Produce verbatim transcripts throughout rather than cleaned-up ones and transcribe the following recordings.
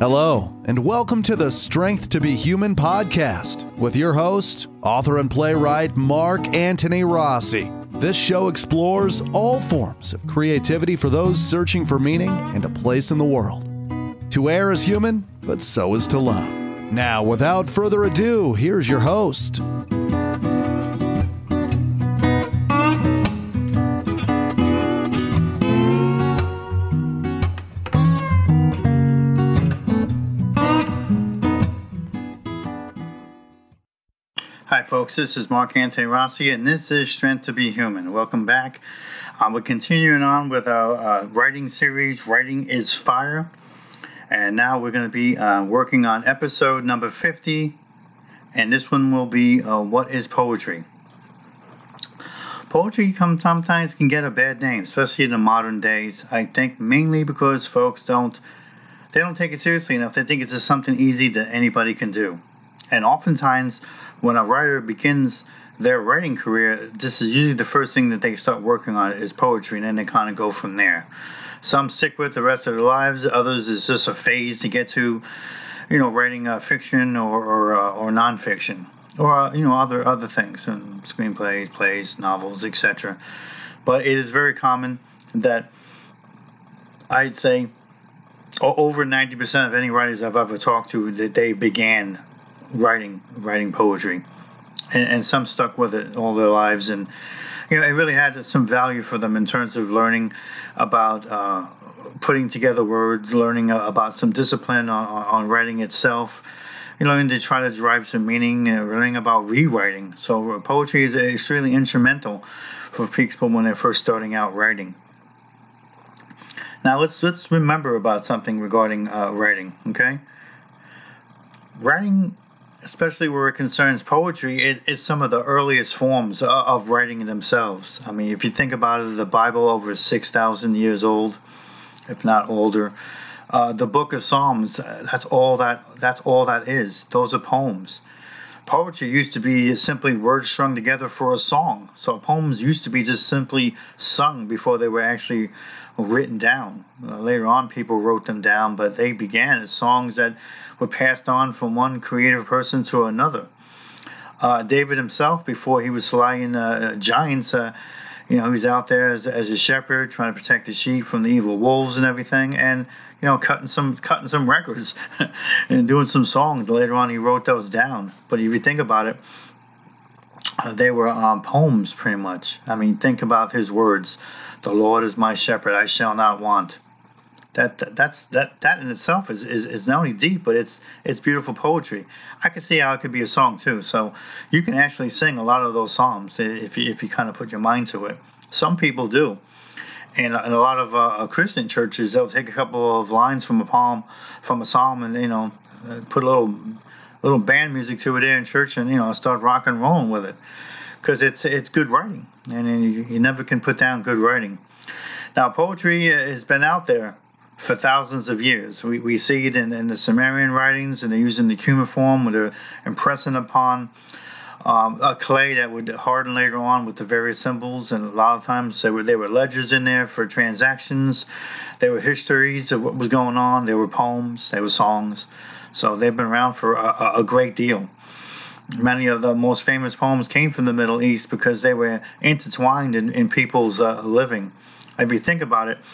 Hello, and welcome to the Strength to Be Human podcast with your host, author and playwright Mark Antony Rossi. This show explores all forms of creativity for those searching for meaning and a place in the world. To err is human, but so is to love. Now, without further ado, here's your host. Hi folks, this is Mark Antony Rossi, and this is Strength to Be Human. Welcome back. Um, we're continuing on with our uh, writing series, Writing is Fire. And now we're going to be uh, working on episode number fifty, and this one will be uh, What is Poetry? Poetry come, sometimes can get a bad name, especially in the modern days. I think mainly because folks don't, they don't take it seriously enough. They think it's just something easy that anybody can do. And oftentimes, when a writer begins their writing career, this is usually the first thing that they start working on is poetry, and then they kind of go from there. Some stick with the rest of their lives. Others is just a phase to get to, you know, writing uh, fiction or or, uh, or nonfiction, or uh, you know, other other things, and screenplays, plays, novels, et cetera. But it is very common that I'd say over ninety percent of any writers I've ever talked to, that they began writing writing poetry, and, and some stuck with it all their lives, and you know it really had some value for them in terms of learning about uh, putting together words, learning about some discipline on, on writing itself, you know, and to try to derive some meaning, uh, learning about rewriting. So uh, poetry is extremely instrumental for people when they're first starting out writing. Now let's let's remember about something regarding uh, writing. Okay, writing, especially where it concerns poetry, it, it's some of the earliest forms of, of writing themselves. I mean, if you think about it, the Bible over six thousand years old, if not older. Uh, the Book of Psalms, that's all that that's all that is. Those are poems. Poetry used to be simply words strung together for a song. So poems used to be just simply sung before they were actually written down. Uh, later on, people wrote them down, but they began as songs that were passed on from one creative person to another. Uh, David himself, before he was slaying uh, giants, uh, you know, he was out there as, as a shepherd, trying to protect the sheep from the evil wolves and everything, and you know, cutting some cutting some records and doing some songs. Later on, he wrote those down. But if you think about it, uh, they were um, poems, pretty much. I mean, think about his words: "The Lord is my shepherd; I shall not want." That, that that's that that in itself is, is, is not only deep, but it's it's beautiful poetry. I can see how it could be a song too. So you can actually sing a lot of those psalms if you, if you kind of put your mind to it. Some people do, and, and a lot of uh, Christian churches, they'll take a couple of lines from a poem, from a psalm, and you know put a little little band music to it there in church, and you know start rock and rolling with it, because it's it's good writing, and you, you never can put down good writing. Now poetry has been out there for thousands of years. We we see it in, in the Sumerian writings, and they're using the cuneiform, where they're impressing upon um, a clay that would harden later on with the various symbols. And a lot of times there were there were ledgers in there for transactions. There were histories of what was going on. There were poems. There were songs. So they've been around for a, a great deal. Many of the most famous poems came from the Middle East because they were intertwined in, in people's uh, living. If you think about it,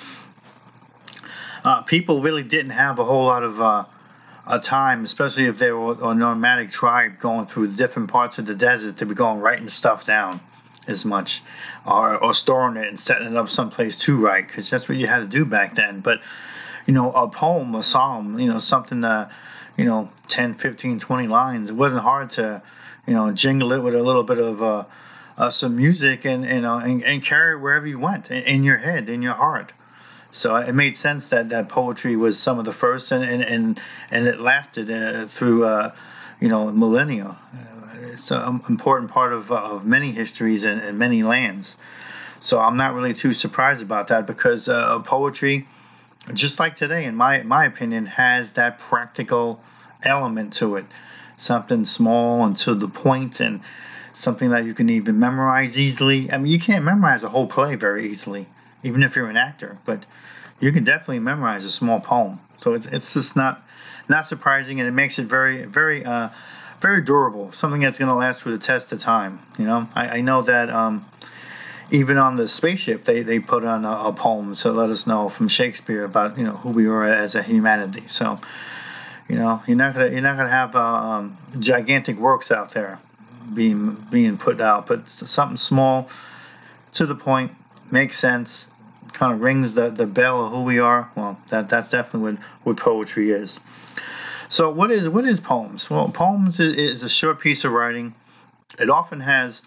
Uh, people really didn't have a whole lot of uh, a time, especially if they were a nomadic tribe going through different parts of the desert, to be going writing stuff down as much, or, or storing it and setting it up someplace to write, because that's what you had to do back then. But, you know, a poem, a psalm, you know, something, uh, you know, ten, fifteen, twenty lines, it wasn't hard to, you know, jingle it with a little bit of uh, uh, some music and, you know, and, and carry it wherever you went, in, in your head, in your heart. So it made sense that, that poetry was some of the first, and and, and, and it lasted uh, through, uh, you know, millennia. Uh, it's an important part of, uh, of many histories and, and many lands. So I'm not really too surprised about that, because uh, poetry, just like today, in my my opinion, has that practical element to it. Something small and to the point, and something that you can even memorize easily. I mean, you can't memorize a whole play very easily, even if you're an actor, but you can definitely memorize a small poem. So it's, it's just not not surprising, and it makes it very, very, uh, very durable. Something that's going to last through the test of time. You know, I, I know that um, even on the spaceship, they, they put on a, a poem to let us know from Shakespeare about, you know, who we are as a humanity. So, you know, you're not gonna you're not gonna have uh, um, gigantic works out there being being put out, but something small, to the point, makes sense, kind of rings the, the bell of who we are. Well, that that's definitely what, what poetry is. So what is what is poems? Well, poems is, is a short piece of writing. It often has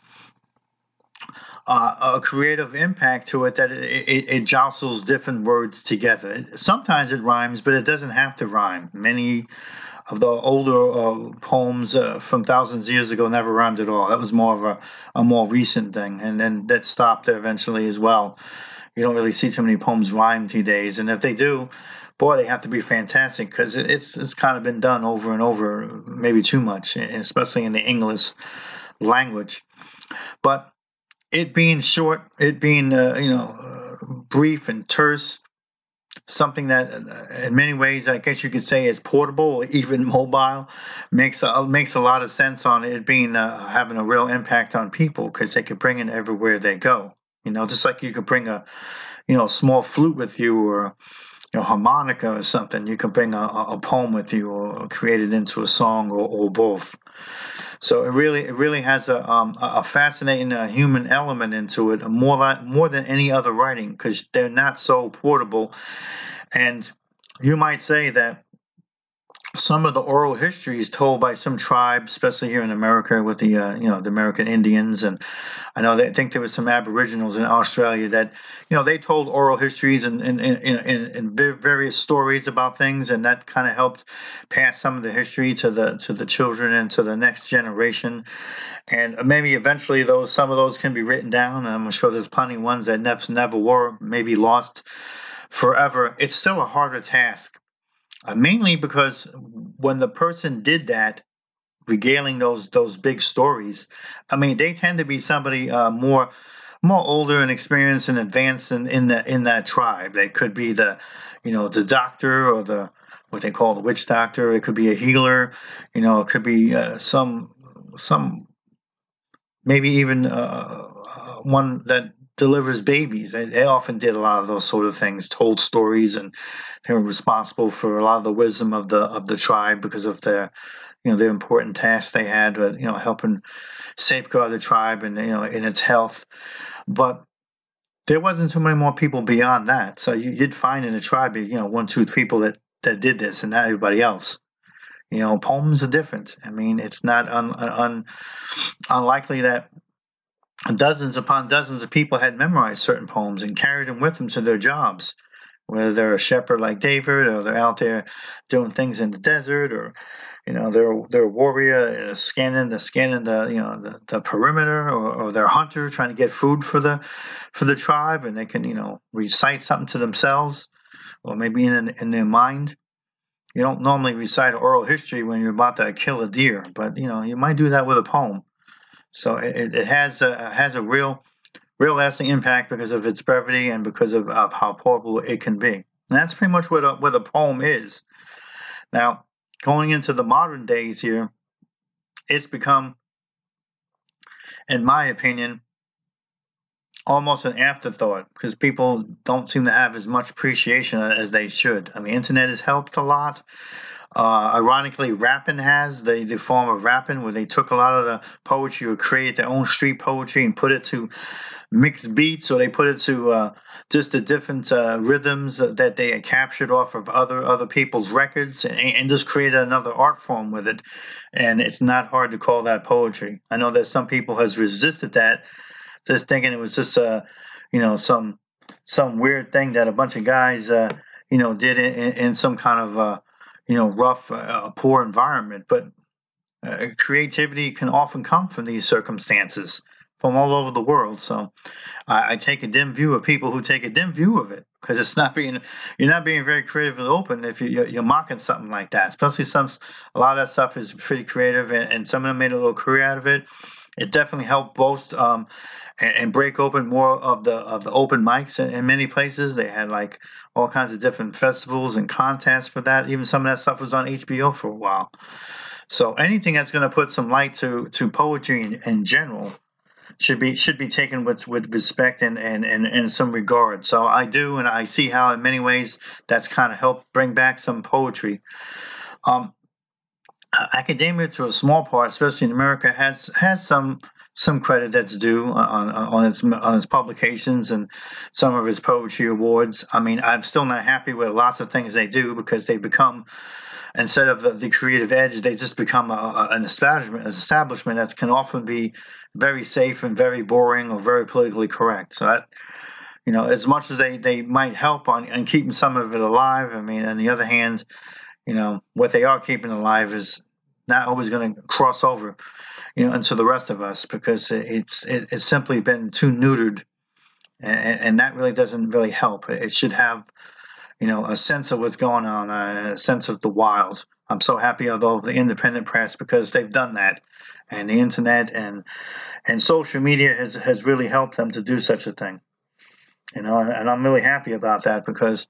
uh, a creative impact to it that it, it, it jostles different words together. Sometimes it rhymes, but it doesn't have to rhyme. Many of the older uh, poems uh, from thousands of years ago never rhymed at all. That was more of a, a more recent thing, and then that stopped eventually as well. You don't really see too many poems rhyme these days, and if they do, boy, they have to be fantastic, because it, it's it's kind of been done over and over, maybe too much, especially in the English language. But it being short, it being uh, you know uh, brief and terse, something that uh, in many ways I guess you could say is portable or even mobile, makes a, makes a lot of sense on it being uh, having a real impact on people, because they could bring it everywhere they go. You know, just like you could bring a you know small flute with you, or you know harmonica or something. You could bring a, a poem with you, or create it into a song, or, or both. So it really, it really has a um, a fascinating uh, human element into it, more like, more than any other writing, because they're not so portable. And you might say that some of the oral histories told by some tribes, especially here in America with the uh, you know the American Indians, and I know they I think there was some Aboriginals in Australia that you know they told oral histories and and, and, and, and various stories about things, and that kind of helped pass some of the history to the to the children and to the next generation. And maybe eventually those some of those can be written down. And I'm sure there's plenty of ones that never never were, maybe lost forever. It's still a harder task. Uh, mainly because when the person did that, regaling those those big stories, I mean, they tend to be somebody uh, more more older and experienced and advanced in, in that in that tribe. They could be the, you know, the doctor, or the what they call the witch doctor. It could be a healer. You know, it could be uh, some some maybe even uh, one that delivers babies. They, they often did a lot of those sort of things, told stories, and they were responsible for a lot of the wisdom of the of the tribe because of their, you know, their important tasks they had, with, you know, helping safeguard the tribe and you know in its health. But there wasn't too many more people beyond that. So you did find in the tribe, you know, one, two people that that did this, and not everybody else. You know, poems are different. I mean, it's not un, un, unlikely that dozens upon dozens of people had memorized certain poems and carried them with them to their jobs, whether they're a shepherd like David, or they're out there doing things in the desert, or you know they're they're a warrior uh, scanning the scanning the you know the, the perimeter, or, or they're a hunter trying to get food for the for the tribe, and they can you know recite something to themselves, or maybe in in their mind. You don't normally recite oral history when you're about to kill a deer, but you know you might do that with a poem. So it, it has a has a real, real lasting impact because of its brevity and because of, of how portable it can be. And that's pretty much what a, what a poem is. Now, going into the modern days here, it's become, in my opinion, almost an afterthought, because people don't seem to have as much appreciation as they should. I mean, internet has helped a lot. Uh, ironically, rapping has the, the form of rapping, where they took a lot of the poetry or created their own street poetry and put it to mixed beats, or they put it to uh, just the different uh, rhythms that they had captured off of other other people's records, and, and just created another art form with it. And it's not hard to call that poetry. I know that some people has resisted that, just thinking it was just uh, you know some some weird thing that a bunch of guys uh, you know did in, in some kind of uh, you know, rough, uh, poor environment. But uh, creativity can often come from these circumstances from all over the world. So I, I take a dim view of people who take a dim view of it, because it's not being, you're not being very creative and open if you, you're, you're mocking something like that. Especially some, a lot of that stuff is pretty creative, and, and some of them made a little career out of it. It definitely helped boast um, and, and break open more of the of the open mics in, in many places. They had like all kinds of different festivals and contests for that. Even some of that stuff was on H B O for a while. So anything that's going to put some light to to poetry in, in general should be should be taken with with respect and and, and and some regard. So I do, and I see how in many ways that's kind of helped bring back some poetry. Um, academia, to a small part, especially in America, has has some some credit that's due on on its on its publications and some of its poetry awards. I mean, I'm still not happy with lots of things they do because they become, instead of the, the creative edge, they just become a, a, an establishment, an establishment that can often be very safe and very boring or very politically correct. So that, you know, as much as they, they might help on, on keeping some of it alive, I mean, on the other hand, you know, what they are keeping alive is not always going to cross over, you know, into the rest of us, because it's it, it's simply been too neutered, and, and that really doesn't really help. It should have, you know, a sense of what's going on, a sense of the wild. I'm so happy of the independent press because they've done that, and the internet and and social media has has really helped them to do such a thing. You know, and I'm really happy about that, because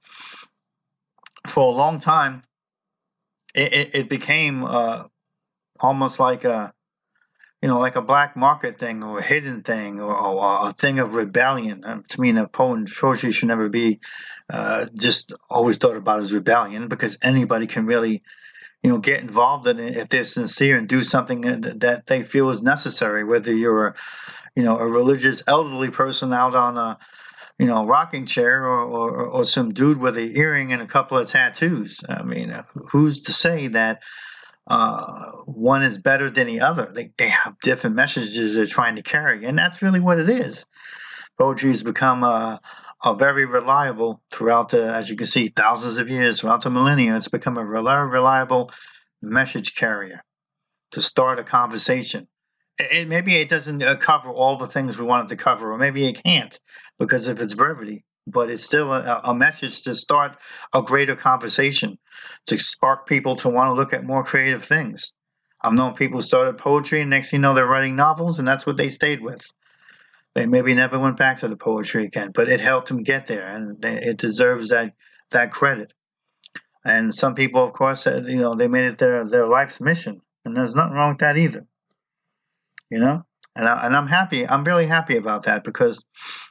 for a long time it, it, it became uh, almost like a, you know, like a black market thing or a hidden thing, or, or a thing of rebellion. Um, to me, a poetry should never be uh, just always thought about as rebellion, because anybody can really, you know, get involved in it if they're sincere and do something that, that they feel is necessary. Whether you're, a, you know, a religious elderly person out on a, you know, rocking chair, or, or, or some dude with an earring and a couple of tattoos. I mean, who's to say that uh, one is better than the other? They, they have different messages they're trying to carry, and that's really what it is. Poetry has become a, a very reliable throughout the, as you can see, thousands of years, throughout the millennia. It's become a reliable message carrier to start a conversation. It, maybe it doesn't uh, cover all the things we want it to cover, or maybe it can't because of its brevity, but it's still a, a message to start a greater conversation, to spark people to want to look at more creative things. I've known people who started poetry, and next thing you know, they're writing novels, and that's what they stayed with. They maybe never went back to the poetry again, but it helped them get there, and it deserves that that credit. And some people, of course, you know, they made it their, their life's mission, and there's nothing wrong with that either. You know, and I, and I'm happy. I'm really happy about that, because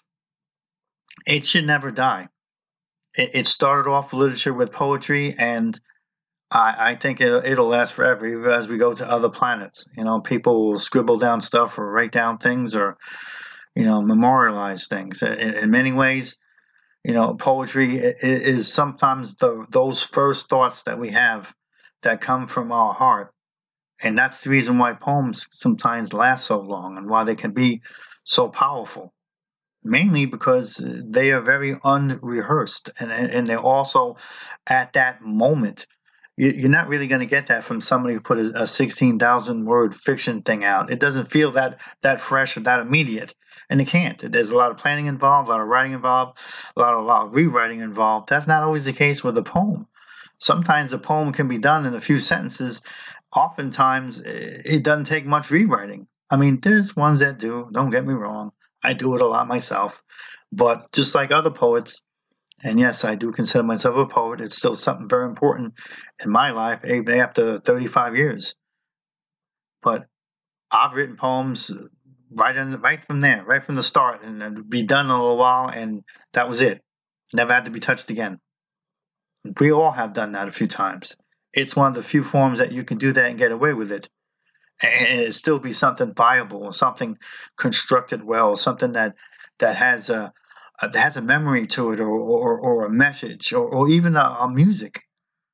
it should never die. It, it started off literature with poetry, and I, I think it, it'll last forever, even as we go to other planets. You know, people will scribble down stuff or write down things, or, you know, memorialize things. In, in many ways, you know, poetry is, is sometimes the those first thoughts that we have that come from our heart. And that's the reason why poems sometimes last so long, and why they can be so powerful. Mainly because they are very unrehearsed, and, and they're also at that moment. You're not really going to get that from somebody who put a sixteen thousand word fiction thing out. It doesn't feel that that fresh or that immediate, and it can't. There's a lot of planning involved, a lot of writing involved, a lot of, a lot of rewriting involved. That's not always the case with a poem. Sometimes a poem can be done in a few sentences. Oftentimes, it doesn't take much rewriting. I mean, there's ones that do, don't get me wrong. I do it a lot myself. But just like other poets, and yes, I do consider myself a poet, it's still something very important in my life, even after thirty-five years. But I've written poems right in, right from there, right from the start, and it'd be done in a little while, and that was it. Never had to be touched again. We all have done that a few times. It's one of the few forms that you can do that and get away with it, and it still be something viable, or something constructed well, something that that has a, a that has a memory to it, or or, or a message, or, or even a, a music.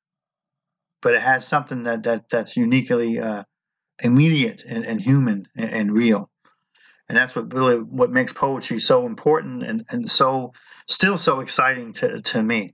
But it has something that, that that's uniquely uh, immediate and, and human and, and real, and that's what really what makes poetry so important, and, and so still so exciting to to me.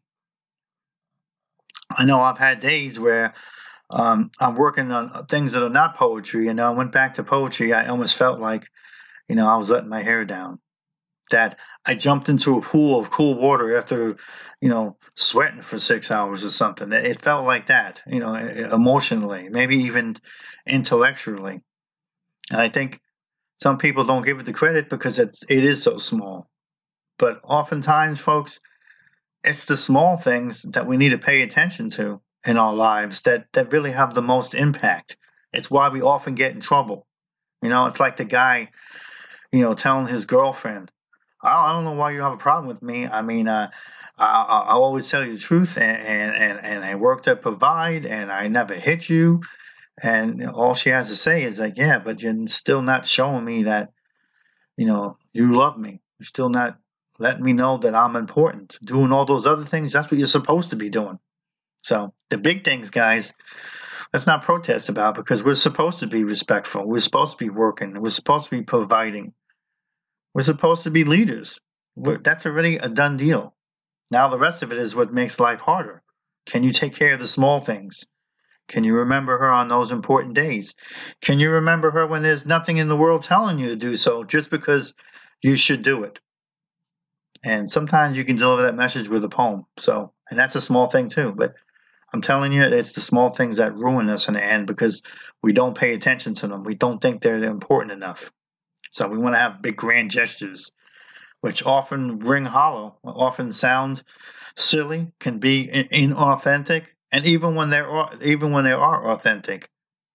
I know I've had days where um, I'm working on things that are not poetry, and I went back to poetry. I almost felt like, you know, I was letting my hair down. That I jumped into a pool of cool water after, you know, sweating for six hours or something. It felt like that, you know, emotionally, maybe even intellectually. And I think Some people don't give it the credit because it's it is so small. But oftentimes, folks, it's the small things that we need to pay attention to in our lives that, that really have the most impact. It's why we often get in trouble. You know, it's like the guy, you know, telling his girlfriend, I, I don't know why you have a problem with me. I mean, uh, I, I, I always tell you the truth, and, and, and, and I work to provide, and I never hit you. And you know, all she has to say is like, yeah, but you're still not showing me that, you know, you love me. You're still not letting me know that I'm important. Doing all those other things, that's what you're supposed to be doing. So the big things, guys, let's not protest about, because we're supposed to be respectful. We're supposed to be working. We're supposed to be providing. We're supposed to be leaders. We're, that's already a done deal. Now the rest of it is what makes life harder. Can you take care of the small things? Can you remember her on those important days? Can you remember her when there's nothing in the world telling you to do so, just because you should do it? And sometimes you can deliver that message with a poem. So, and that's a small thing too. But I'm telling you, it's the small things that ruin us in the end, because we don't pay attention to them. We don't think they're important enough. So we want to have big grand gestures, which often ring hollow, often sound silly, can be inauthentic, and even when they're even when they are authentic,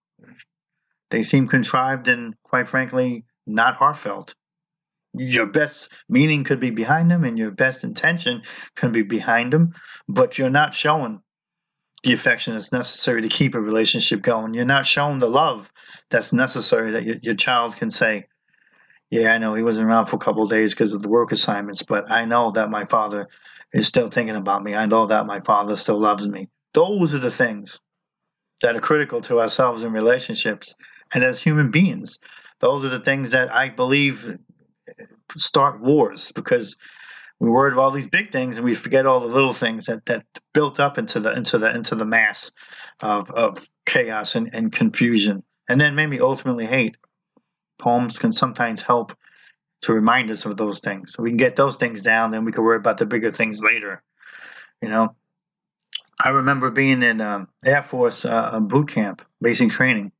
they seem contrived and, quite frankly, not heartfelt. Your best meaning could be behind them, and your best intention can be behind them, but you're not showing the affection that's necessary to keep a relationship going. You're not showing the love that's necessary that your, your child can say, yeah, I know he wasn't around for a couple of days because of the work assignments, but I know that my father is still thinking about me. I know that my father still loves me. Those are the things that are critical to ourselves in relationships and as human beings. Those are the things that I believe start wars, because we worry about all these big things and we forget all the little things that, that built up into the into the into the mass of, of chaos and, and confusion, and then maybe ultimately hate. Poems can sometimes help to remind us of those things. So we can get those things down, then we can worry about the bigger things later. You know, I remember being in um, Air Force uh, boot camp, basic training.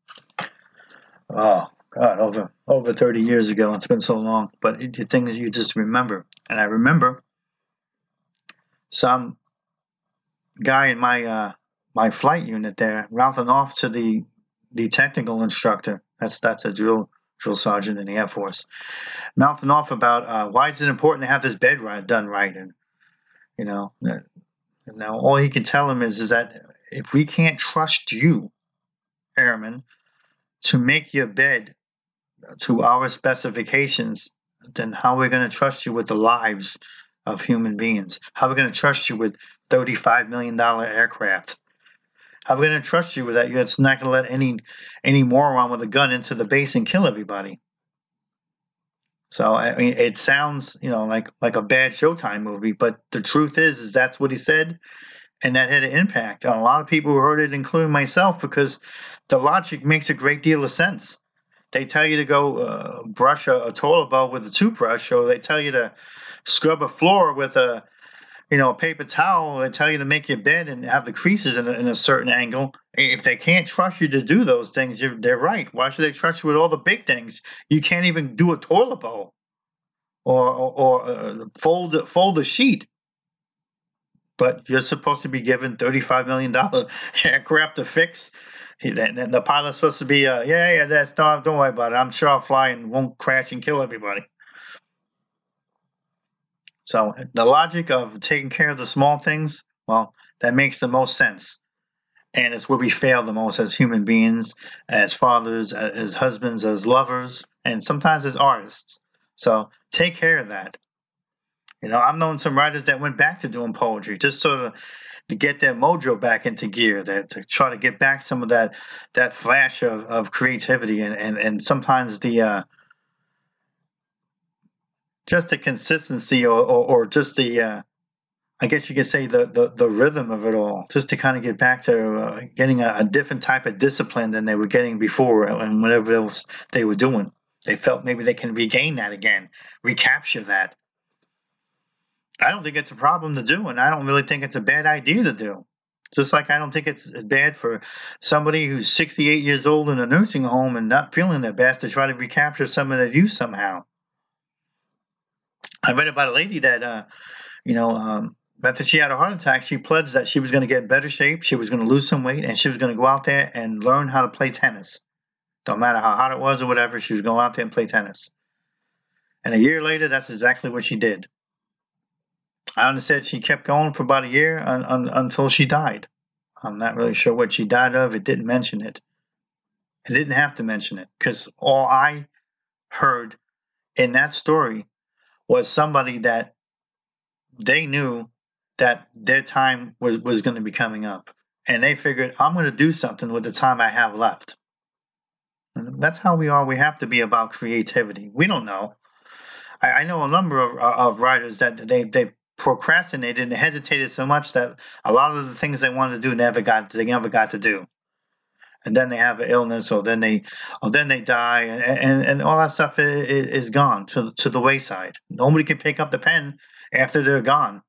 Oh God, over over thirty years ago. It's been so long, but it, the things you just remember. And I remember some guy in my uh, my flight unit there routing off to the the technical instructor. That's that's a drill drill sergeant in the Air Force, mouthing off about uh, why is it important to have this bed right, done right, and you know, now all he can tell him is is that if we can't trust you, airman, to make your bed to our specifications, then how are we going to trust you with the lives of human beings? How are we going to trust you with thirty-five million dollars aircraft? How are we going to trust you with that? You're not going to let any any moron with a gun into the base and kill everybody. So I mean, it sounds, you know, like like a bad Showtime movie, but the truth is, is that's what he said, and that had an impact on a lot of people who heard it, including myself, because the logic makes a great deal of sense. They tell you to go uh, brush a, a toilet bowl with a toothbrush, or they tell you to scrub a floor with a, you know, a paper towel. They tell you to make your bed and have the creases in a, in a certain angle. If they can't trust you to do those things, you're, they're right. Why should they trust you with all the big things? You can't even do a toilet bowl or or, or uh, fold fold a sheet. But you're supposed to be given thirty-five million dollars aircraft to fix. He, the, the pilot's supposed to be, uh, yeah, yeah, that's don't, don't worry about it. I'm sure I'll fly and won't crash and kill everybody. So the logic of taking care of the small things, well, that makes the most sense. And it's where we fail the most as human beings, as fathers, as husbands, as lovers, and sometimes as artists. So take care of that. You know, I've known some writers that went back to doing poetry, just sort of to get their mojo back into gear, that to try to get back some of that that flash of, of creativity and, and, and sometimes the uh, just the consistency or, or, or just the uh, I guess you could say the, the, the rhythm of it all, just to kind of get back to uh, getting a, a different type of discipline than they were getting before and whatever else they were doing. They felt maybe they can regain that again, recapture that. I don't think it's a problem to do, and I don't really think it's a bad idea to do. Just like I don't think it's bad for somebody who's sixty-eight years old in a nursing home and not feeling their best to try to recapture some of their youth somehow. I read about a lady that, uh, you know, um, after she had a heart attack, she pledged that she was going to get in better shape, she was going to lose some weight, and she was going to go out there and learn how to play tennis. Don't matter how hot it was or whatever, she was going out there and play tennis. And a year later, that's exactly what she did. I understand she kept going for about a year un, un, until she died. I'm not really sure what she died of. It didn't mention it. It didn't have to mention it because all I heard in that story was somebody that they knew that their time was, was going to be coming up. And they figured, I'm going to do something with the time I have left. And that's how we are. We have to be about creativity. We don't know. I, I know a number of, of writers that they, they procrastinated and hesitated so much that a lot of the things they wanted to do never got they never got to do, and then they have an illness, or then they or then they die, and and, and all that stuff is, is gone to to the wayside. Nobody can pick up the pen after they're gone,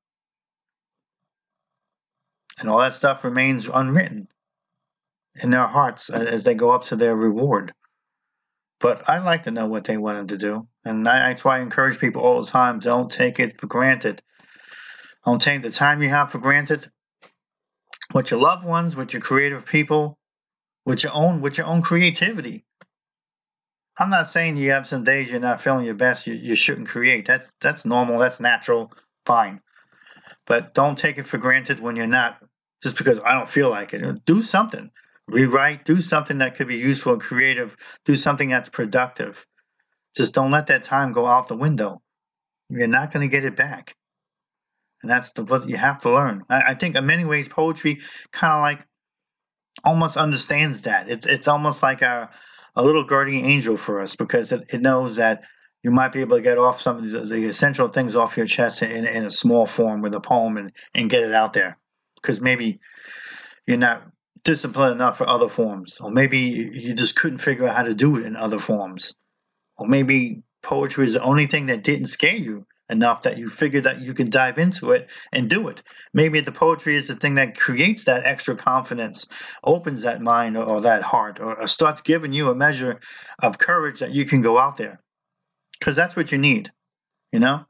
and all that stuff remains unwritten in their hearts as they go up to their reward. But I'd like to know what they wanted to do, and I, I try to encourage people all the time: don't take it for granted. Don't take the time you have for granted. With your loved ones, with your creative people, with your own with your own creativity. I'm not saying you have some days you're not feeling your best, you, you shouldn't create. That's that's normal, that's natural, fine. But don't take it for granted when you're not, just because I don't feel like it. Do something. Rewrite, do something that could be useful and creative, do something that's productive. Just don't let that time go out the window. You're not going to get it back. And that's the, what you have to learn. I, I think in many ways, poetry kind of like almost understands that. It's it's almost like a, a little guardian angel for us, because it, it knows that you might be able to get off some of the, the essential things off your chest in, in a small form with a poem and, and get it out there. Because maybe you're not disciplined enough for other forms, or maybe you just couldn't figure out how to do it in other forms, or maybe poetry is the only thing that didn't scare you enough that you figured that you can dive into it and do it. Maybe the poetry is the thing that creates that extra confidence, opens that mind or, or that heart, or, or starts giving you a measure of courage that you can go out there. Because that's what you need, you know?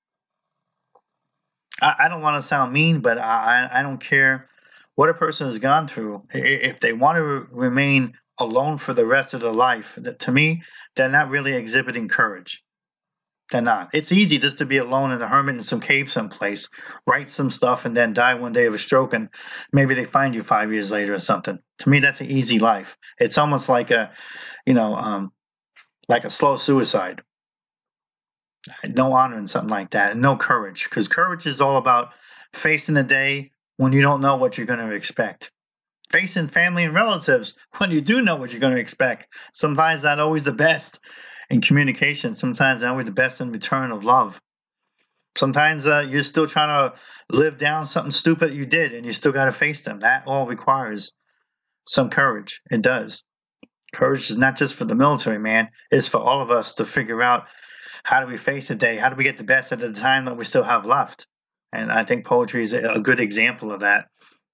I, I don't want to sound mean, but I, I don't care what a person has gone through. If they want to remain alone for the rest of their life, that, to me, they're not really exhibiting courage. They're not. It's easy just to be alone in a hermit in some cave someplace, write some stuff, and then die one day of a stroke, and maybe they find you five years later or something. To me, that's an easy life. It's almost like a, you know, um, like a slow suicide. No honor in something like that, and no courage, because courage is all about facing the day when you don't know what you're going to expect. Facing family and relatives when you do know what you're going to expect. Sometimes not always the best in communication. Sometimes not always the best in return of love. Sometimes uh, you're still trying to live down something stupid you did, and you still got to face them. That all requires some courage. It does. Courage is not just for the military, man. It's for all of us to figure out, how do we face the day? How do we get the best at the time that we still have left? And I think poetry is a good example of that.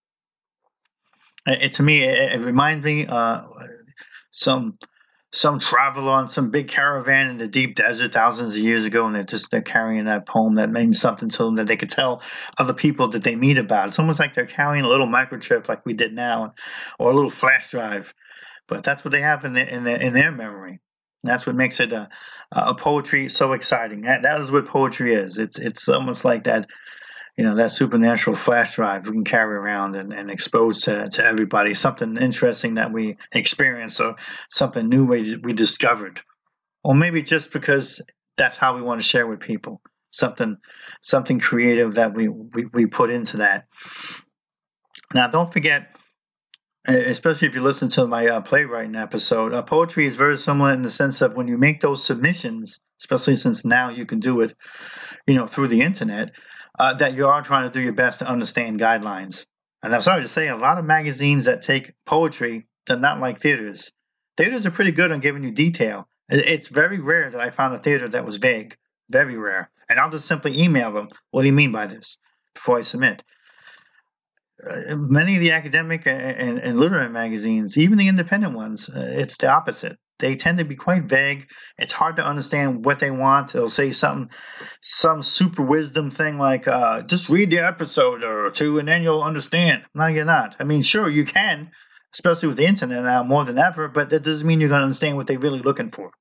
It, to me, it, it reminds me uh, some some traveler on some big caravan in the deep desert thousands of years ago, and they're just they're carrying that poem that means something to them that they could tell other people that they meet about. It's almost like they're carrying a little microchip, like we did now, or a little flash drive. But that's what they have in their in their, in their memory. And that's what makes it a, a poetry so exciting. That, that is what poetry is. It's it's almost like that. You know, that supernatural flash drive we can carry around and, and expose to, to everybody, something interesting that we experienced, or something new we, we discovered. Or maybe just because that's how we want to share with people, something something creative that we, we, we put into that. Now, don't forget, especially if you listen to my uh, playwriting episode, uh, poetry is very similar in the sense of when you make those submissions, especially since now you can do it, you know, through the internet, Uh, that you are trying to do your best to understand guidelines. And I'm sorry to say, a lot of magazines that take poetry, they're not like theaters. Theaters are pretty good on giving you detail. It's very rare that I found a theater that was vague. Very rare. And I'll just simply email them, what do you mean by this, before I submit. uh, many of the academic and, and, and literary magazines, even the independent ones, uh, it's the opposite. They tend to be quite vague. It's hard to understand what they want. They'll say something, some super wisdom thing like, uh, just read the episode or two and then you'll understand. No, you're not. I mean, sure, you can, especially with the internet now more than ever, but that doesn't mean you're going to understand what they're really looking for.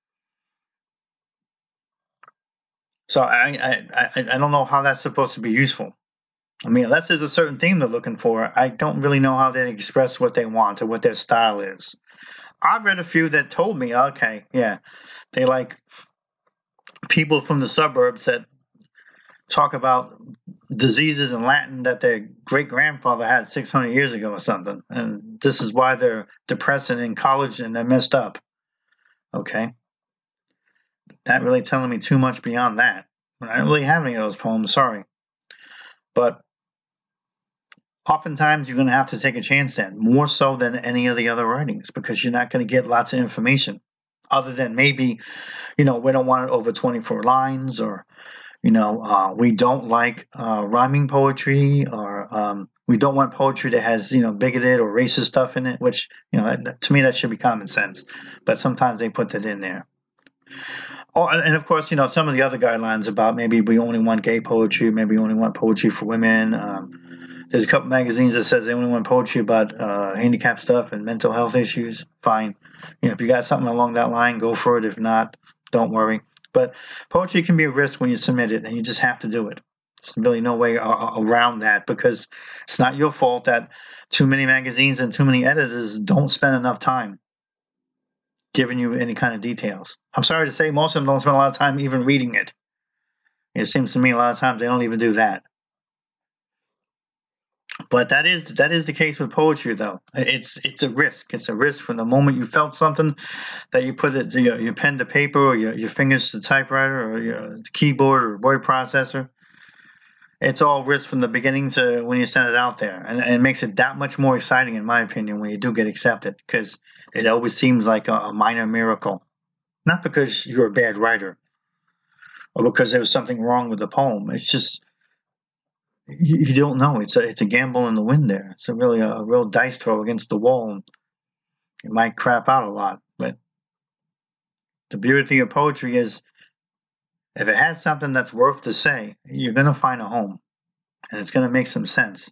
So I, I, I, I don't know how that's supposed to be useful. I mean, unless there's a certain theme they're looking for, I don't really know how they express what they want or what their style is. I've read a few that told me, okay, yeah, they like people from the suburbs that talk about diseases in Latin that their great grandfather had six hundred years ago or something. And this is why they're depressed and in college and they're messed up. Okay. Not really telling me too much beyond that. I don't really have any of those poems, sorry. But oftentimes you're going to have to take a chance then, more so than any of the other writings, because you're not going to get lots of information other than maybe, you know, we don't want it over twenty-four lines, or, you know, uh, we don't like uh, rhyming poetry, or um, we don't want poetry that has, you know, bigoted or racist stuff in it, which, you know, that, to me, that should be common sense. But sometimes they put that in there. Oh, and of course, you know, some of the other guidelines about maybe we only want gay poetry, maybe we only want poetry for women. Um, there's a couple magazines that says they only want poetry about uh, handicap stuff and mental health issues. Fine. You know, if you got something along that line, go for it. If not, don't worry. But poetry can be a risk when you submit it, and you just have to do it. There's really no way around that, because it's not your fault that too many magazines and too many editors don't spend enough time giving you any kind of details. I'm sorry to say, most of them don't spend a lot of time even reading it. It seems to me a lot of times they don't even do that. But that is that is the case with poetry, though. It's it's a risk. It's a risk from the moment you felt something that you put it, your, your pen to paper, or your, your fingers to the typewriter, or your keyboard or word processor. It's all risk from the beginning to when you send it out there, and, and it makes it that much more exciting, in my opinion, when you do get accepted, because it always seems like a, a minor miracle. Not because you're a bad writer or because there was something wrong with the poem. It's just you, you don't know. It's a it's a gamble in the wind there. It's a really a, a real dice throw against the wall. And it might crap out a lot, but the beauty of poetry is if it has something that's worth to say, you're going to find a home, and it's going to make some sense.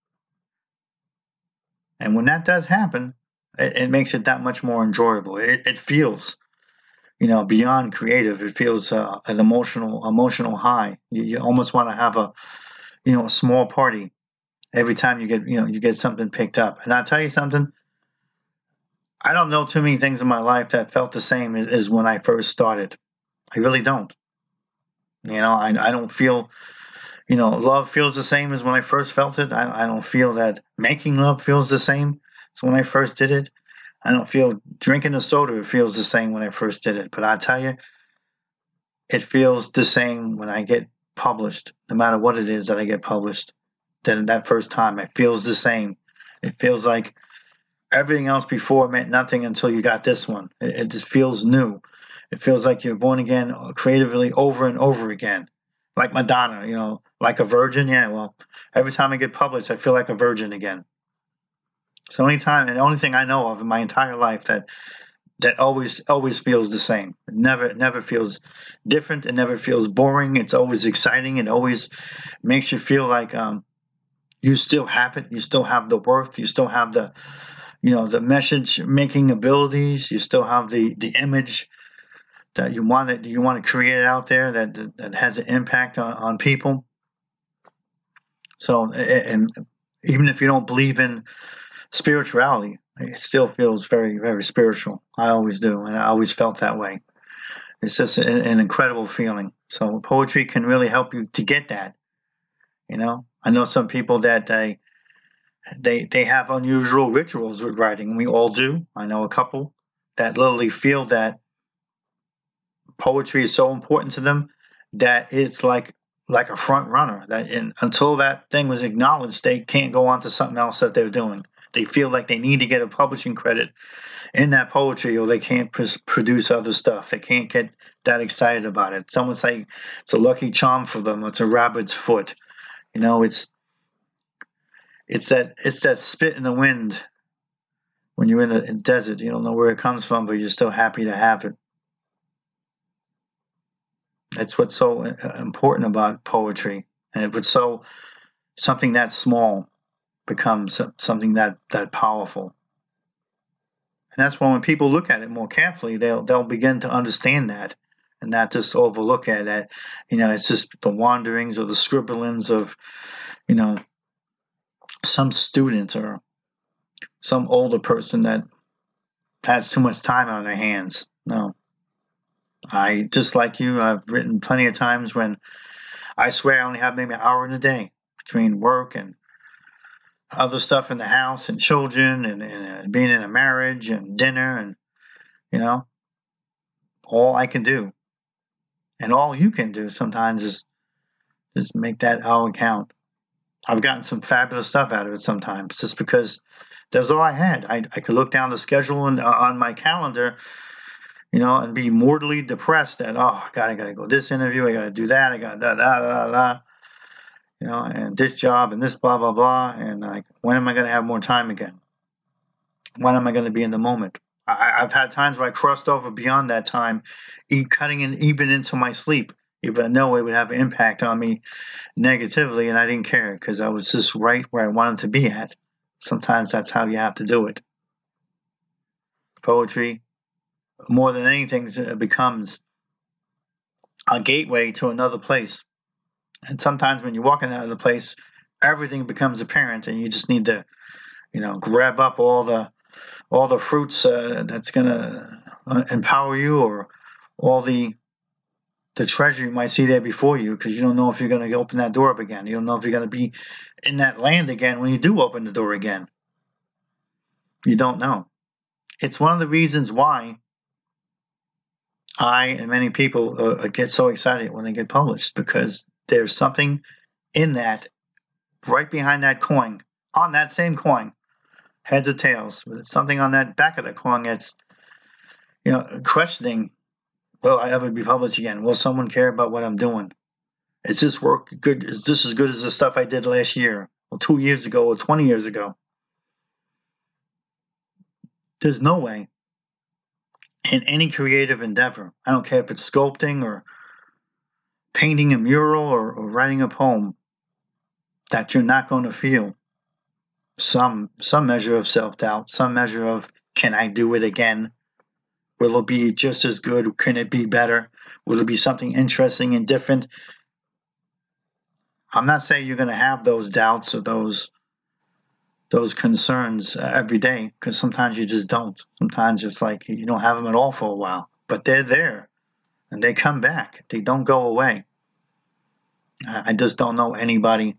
And when that does happen, it, it makes it that much more enjoyable. It, it feels, you know, beyond creative. It feels uh, an emotional, emotional high. You, you almost want to have a, you know, a small party every time you get, you know, you get something picked up. And I'll tell you something. I don't know too many things in my life that felt the same as, as when I first started. I really don't. You know, I I don't feel, you know, love feels the same as when I first felt it. I I don't feel that making love feels the same as when I first did it. I don't feel drinking a soda feels the same when I first did it. But I tell you, it feels the same when I get published, no matter what it is that I get published. Then that first time, it feels the same. It feels like everything else before meant nothing until you got this one. It, it just feels new. It feels like you're born again creatively over and over again. Like Madonna, you know, like a virgin. Yeah, well, every time I get published, I feel like a virgin again. It's the only time and the only thing I know of in my entire life that that always always feels the same. It never it never feels different. It never feels boring. It's always exciting. It always makes you feel like um, you still have it. You still have the worth. You still have the, you know, the message making abilities. You still have the the image that you want it, you want to create out there that that has an impact on, on people. So, and even if you don't believe in spirituality, it still feels very, very spiritual. I always do, and I always felt that way. It's just an, an incredible feeling. So, poetry can really help you to get that. You know, I know some people that they they they have unusual rituals with writing. We all do. I know a couple that literally feel that poetry is so important to them that it's like like a front runner. That in, until that thing was acknowledged, they can't go on to something else that they're doing. They feel like they need to get a publishing credit in that poetry, or they can't pr- produce other stuff. They can't get that excited about it. Someone say it's a lucky charm for them. It's a rabbit's foot. You know, it's It's that it's that spit in the wind when you're in a, in desert. You don't know where it comes from, but you're still happy to have it. That's what's so uh, important about poetry, and if it's so something that small becomes something that that powerful. And that's why when people look at it more carefully, they'll they'll begin to understand that, and not just overlook at it. You know, it's just the wanderings or the scribblings of, you know, some student or some older person that has too much time on their hands. No. I, just like you, I've written plenty of times when I swear I only have maybe an hour in a day between work and other stuff in the house and children and, and being in a marriage and dinner and, you know, all I can do and all you can do sometimes is just make that hour count. I've gotten some fabulous stuff out of it sometimes just because that's all I had. I, I could look down the schedule and, uh, on my calendar, you know, and be mortally depressed that, oh, God, I got to go this interview, I got to do that, I got da da da da, you know, and this job and this blah, blah, blah. And like, when am I going to have more time again? When am I going to be in the moment? I, I've had times where I crossed over beyond that time, cutting in even into my sleep, even I know it would have an impact on me negatively, and I didn't care because I was just right where I wanted to be at. Sometimes that's how you have to do it. Poetry, more than anything, it becomes a gateway to another place. And sometimes when you walk in another place, everything becomes apparent, and you just need to, you know, grab up all the all the fruits uh, that's gonna uh, empower you, or all the the treasure you might see there before you, because you don't know if you're going to open that door up again. You don't know if you're going to be in that land again when you do open the door again. You don't know. It's one of the reasons why I and many people uh, get so excited when they get published, because there's something in that, right behind that coin, on that same coin, heads or tails, with something on that back of the coin that's, you know, questioning, will I ever be published again? Will someone care about what I'm doing? Is this work good? Is this as good as the stuff I did last year, or two years ago, or twenty years ago? There's no way in any creative endeavor, I don't care if it's sculpting or painting a mural or, or writing a poem, that you're not going to feel some some measure of self-doubt, some measure of, can I do it again? Will it be just as good? Can it be better? Will it be something interesting and different? I'm not saying you're going to have those doubts or those those concerns uh, every day, because sometimes you just don't. Sometimes it's like you don't have them at all for a while, but they're there and they come back. They don't go away. I just don't know anybody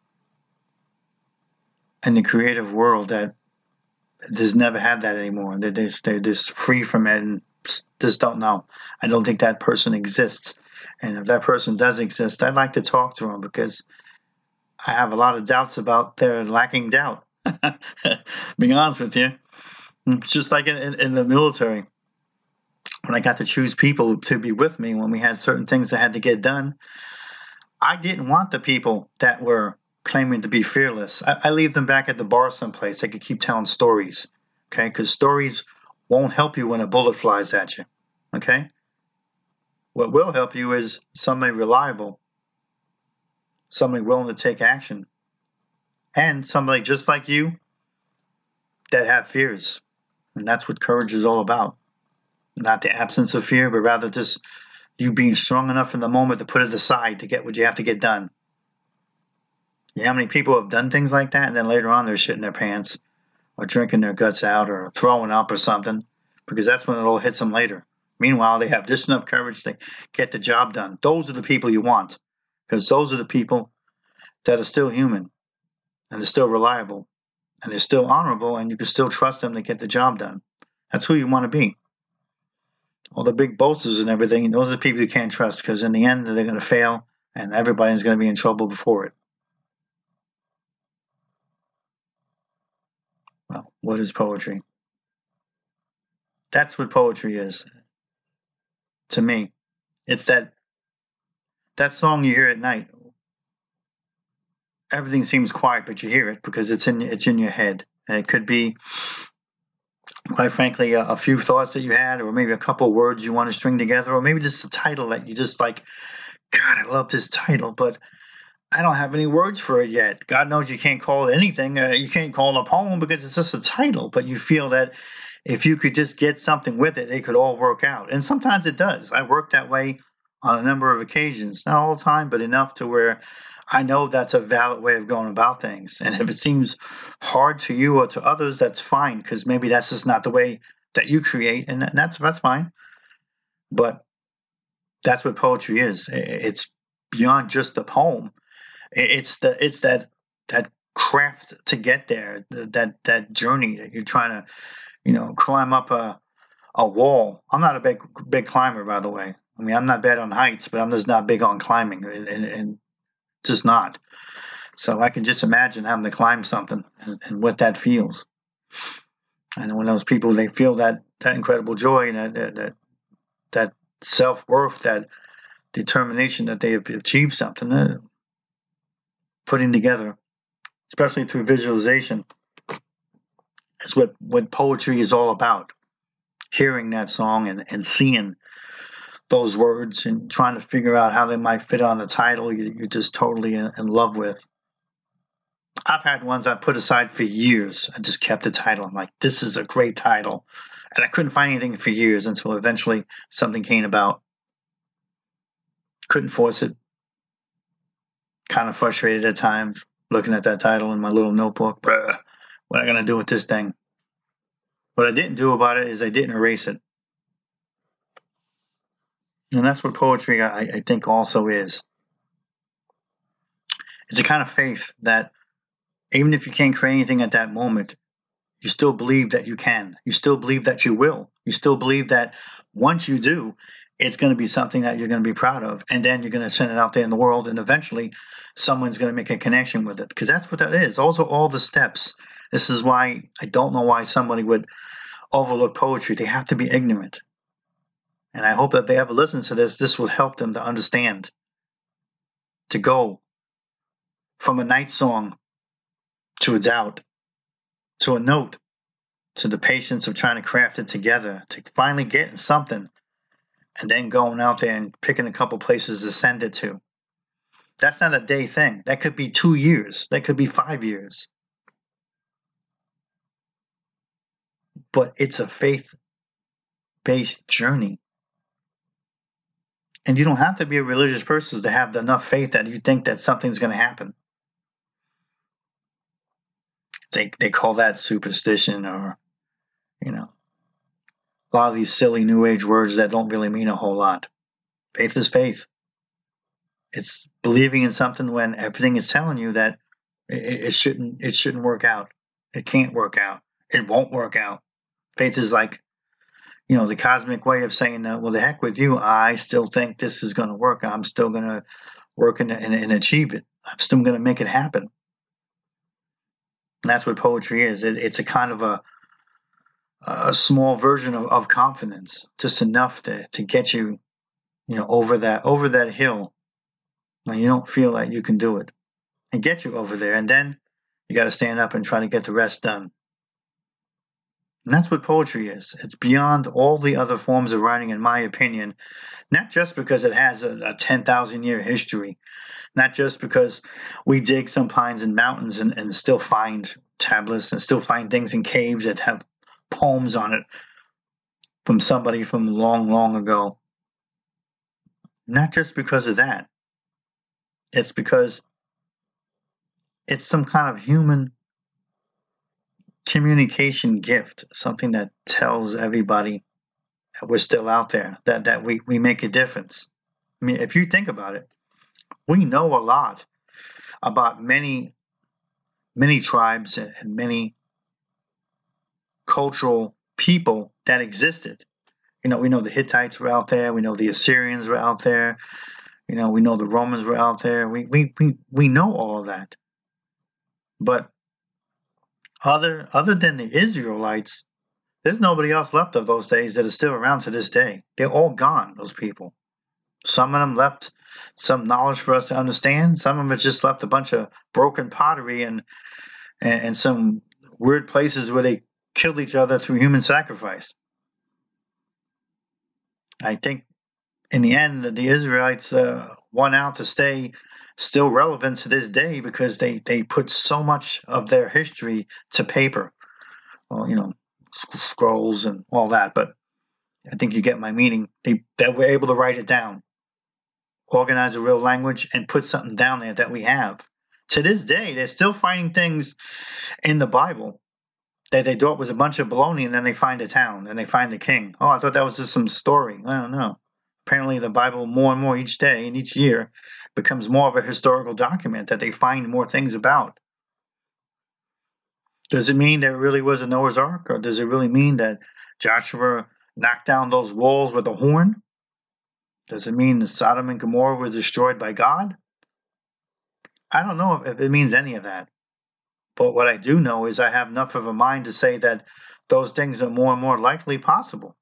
in the creative world that has never had that anymore. They're just, they're just free from it and just don't know. I don't think that person exists. And if that person does exist, I'd like to talk to them, because I have a lot of doubts about their lacking doubt. Being honest with you, it's just like in, in, in the military. When I got to choose people to be with me when we had certain things that had to get done, I didn't want the people that were claiming to be fearless. I, I leave them back at the bar someplace. They could keep telling stories, okay? Because stories won't help you when a bullet flies at you, okay? What will help you is somebody reliable, somebody willing to take action, and somebody just like you that have fears. And that's what courage is all about. Not the absence of fear, but rather just you being strong enough in the moment to put it aside to get what you have to get done. You know how many people have done things like that, and then later on they're shitting their pants or drinking their guts out or throwing up or something, because that's when it all hits them later. Meanwhile, they have just enough courage to get the job done. Those are the people you want, because those are the people that are still human, and they're still reliable, and they're still honorable, and you can still trust them to get the job done. That's who you want to be. All the big boasters and everything, those are the people you can't trust, because in the end, they're going to fail, and everybody's going to be in trouble before it. Well, what is poetry? That's what poetry is to me. It's that that song you hear at night. everything seems quiet, but you hear it because it's in it's in your head. And it could be, quite frankly, a, a few thoughts that you had, or maybe a couple of words you want to string together, or maybe just a title that you just like, God, I love this title, but I don't have any words for it yet. God knows you can't call it anything. Uh, you can't call it a poem because it's just a title, but you feel that if you could just get something with it, it could all work out. And sometimes it does. I work that way on a number of occasions, not all the time, but enough to where I know that's a valid way of going about things. And if it seems hard to you or to others, that's fine, because maybe that's just not the way that you create, and that's that's fine. But that's what poetry is. It's beyond just the poem. It's the it's that that craft to get there, that that journey that you're trying to, you know, climb up a a wall. I'm not a big big climber, by the way. I mean, I'm not bad on heights, but I'm just not big on climbing, and, and, and just not. So I can just imagine having to climb something and, and what that feels. And when those people, they feel that that incredible joy and that that that, that self worth, that determination that they have achieved something, uh, putting together, especially through visualization, is what what poetry is all about. Hearing that song and and seeing those words and trying to figure out how they might fit on the title you, you're just totally in, in love with. I've had ones I put aside for years. I just kept the title. I'm like, this is a great title. And I couldn't find anything for years until eventually something came about. Couldn't force it. Kind of frustrated at times looking at that title in my little notebook. Bruh, what am I going to do with this thing? What I didn't do about it is I didn't erase it. And that's what poetry, I, I think, also is. It's a kind of faith that even if you can't create anything at that moment, you still believe that you can. You still believe that you will. You still believe that once you do, it's going to be something that you're going to be proud of. And then you're going to send it out there in the world, and eventually someone's going to make a connection with it. Because that's what that is. Also, all the steps. This is why I don't know why somebody would overlook poetry. They have to be ignorant. And I hope that they ever listen to this, this will help them to understand. To go from a night song to a doubt, to a note, to the patience of trying to craft it together, to finally getting something, and then going out there and picking a couple places to send it to. That's not a day thing. That could be two years. That could be five years. But it's a faith-based journey. And you don't have to be a religious person to have enough faith that you think that something's going to happen. They they call that superstition, or, you know, a lot of these silly New Age words that don't really mean a whole lot. Faith is faith. It's believing in something when everything is telling you that it, it shouldn't it shouldn't work out. It can't work out. It won't work out. Faith is like, you know, the cosmic way of saying, uh, well, the heck with you. I still think this is going to work. I'm still going to work and, and, and achieve it. I'm still going to make it happen. And that's what poetry is. It, it's a kind of a a small version of, of confidence, just enough to, to get you, you know, over that over that hill when you don't feel like you can do it, and get you over there. And then you got to stand up and try to get the rest done. And that's what poetry is. It's beyond all the other forms of writing, in my opinion, not just because it has a, a ten thousand year history, not just because we dig some pines and mountains and, and still find tablets and still find things in caves that have poems on it from somebody from long, long ago. Not just because of that. It's because it's some kind of human communication gift, something that tells everybody that we're still out there, that, that we, we make a difference. I mean, if you think about it, we know a lot about many, many tribes and many cultural people that existed. You know, we know the Hittites were out there. We know the Assyrians were out there. You know, we know the Romans were out there. We we we, we know all of that. But other other than the Israelites, there's nobody else left of those days that is still around to this day. They're all gone, those people. Some of them left some knowledge for us to understand. Some of them just left a bunch of broken pottery and, and, and some weird places where they killed each other through human sacrifice. I think in the end, the Israelites uh, won out to stay still relevant to this day because they, they put so much of their history to paper. Well, you know, sc- scrolls and all that, but I think you get my meaning. They, they were able to write it down, organize a real language, and put something down there that we have. To this day, they're still finding things in the Bible that they thought was a bunch of baloney, and then they find a town, and they find the king. Oh, I thought that was just some story. I don't know. Apparently, the Bible, more and more each day and each year, becomes more of a historical document that they find more things about. Does it mean there really was a Noah's Ark, or does it really mean that Joshua knocked down those walls with a horn? Does it mean that Sodom and Gomorrah was destroyed by God? I don't know if it means any of that. But what I do know is I have enough of a mind to say that those things are more and more likely possible.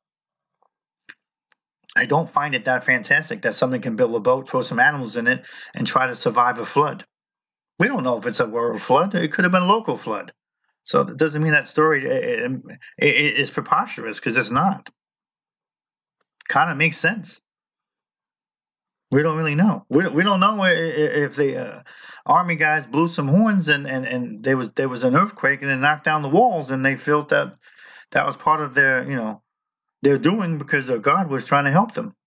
I don't find it that fantastic that somebody can build a boat, throw some animals in it, and try to survive a flood. We don't know if it's a world flood. It could have been a local flood. So that doesn't mean that story is preposterous, because it's not. Kind of makes sense. We don't really know. We we don't know if the uh, army guys blew some horns and, and, and there was there was an earthquake and it knocked down the walls, and they felt that that was part of their you know their doing because God was trying to help them.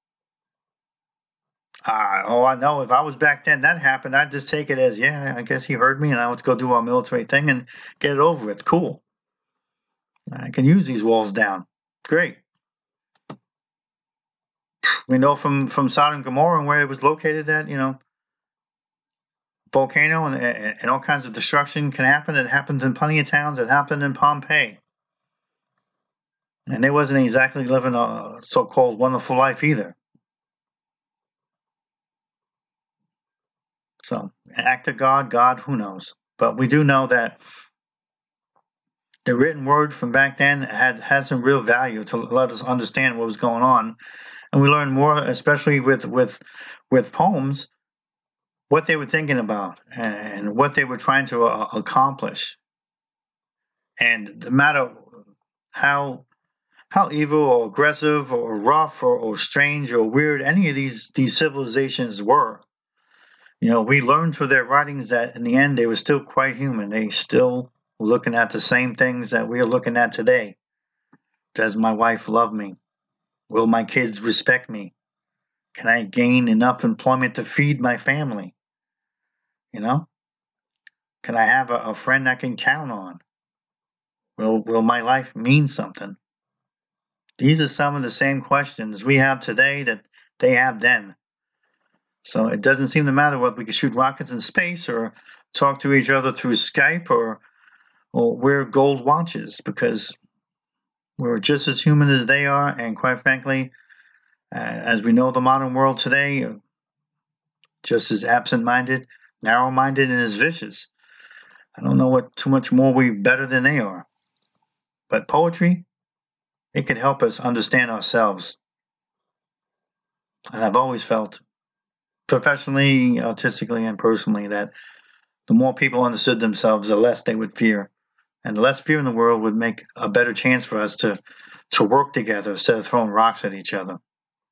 Uh, oh, I know. If I was back then, that happened, I'd just take it as, yeah, I guess he heard me, and I let's go do our military thing and get it over with. Cool. I can use these walls down. Great. We know from, from Sodom and Gomorrah and where it was located at, you know, volcano and, and all kinds of destruction can happen. It happens in plenty of towns. It happened in Pompeii. And they wasn't exactly living a so-called wonderful life either. So, act of God, God, who knows? But we do know that the written word from back then had, had some real value to let us understand what was going on. And we learned more, especially with with with poems, what they were thinking about and what they were trying to uh, accomplish. And no matter how how evil or aggressive or rough or, or strange or weird any of these these civilizations were, you know, we learned through their writings that in the end they were still quite human. They still were looking at the same things that we are looking at today. Does my wife love me? Will my kids respect me? Can I gain enough employment to feed my family? You know? Can I have a, a friend I can count on? Will will my life mean something? These are some of the same questions we have today that they have then. So it doesn't seem to matter whether we can shoot rockets in space or talk to each other through Skype or or wear gold watches, because we're just as human as they are, and quite frankly, uh, as we know the modern world today, just as absent-minded, narrow-minded, and as vicious. I don't know what too much more we better than they are. But poetry, it can help us understand ourselves. And I've always felt, professionally, artistically, and personally, that the more people understood themselves, the less they would fear. And the less fear in the world would make a better chance for us to, to work together instead of throwing rocks at each other.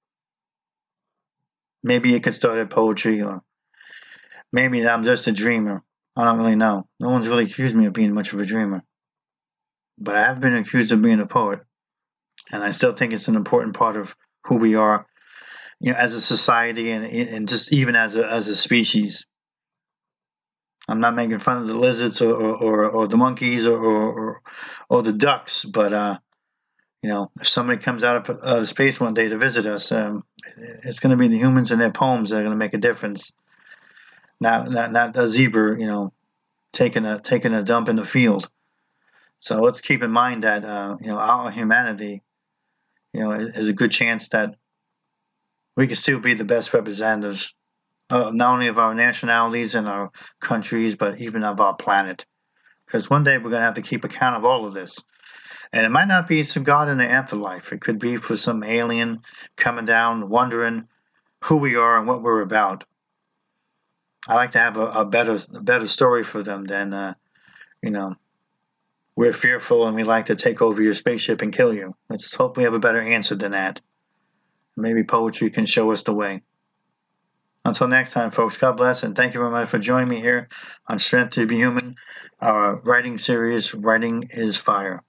Maybe it could start at poetry, or maybe I'm just a dreamer. I don't really know. No one's really accused me of being much of a dreamer. But I have been accused of being a poet. And I still think it's an important part of who we are, you know, as a society and and just even as a as a species. I'm not making fun of the lizards or or, or the monkeys or, or or the ducks, but uh, you know, if somebody comes out of, out of space one day to visit us, um, it's going to be the humans and their poems that are going to make a difference. Not not not the zebra, you know, taking a taking a dump in the field. So let's keep in mind that uh, you know, our humanity, you know, is a good chance that we can still be the best representatives, uh, not only of our nationalities and our countries, but even of our planet. Because one day we're going to have to keep account of all of this. And it might not be some God in the afterlife. It could be for some alien coming down, wondering who we are and what we're about. I like to have a, a better a better story for them than, uh, you know, we're fearful and we like to take over your spaceship and kill you. Let's hope we have a better answer than that. Maybe poetry can show us the way. Until next time, folks, God bless, and thank you very much for joining me here on Strength to Be Human, our writing series, Writing is Fire.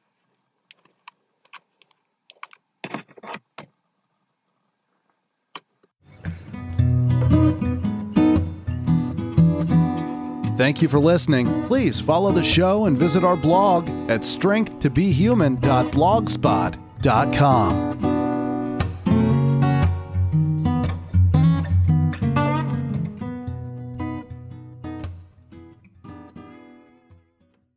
Thank you for listening. Please follow the show and visit our blog at strength to be human dot blogspot dot com.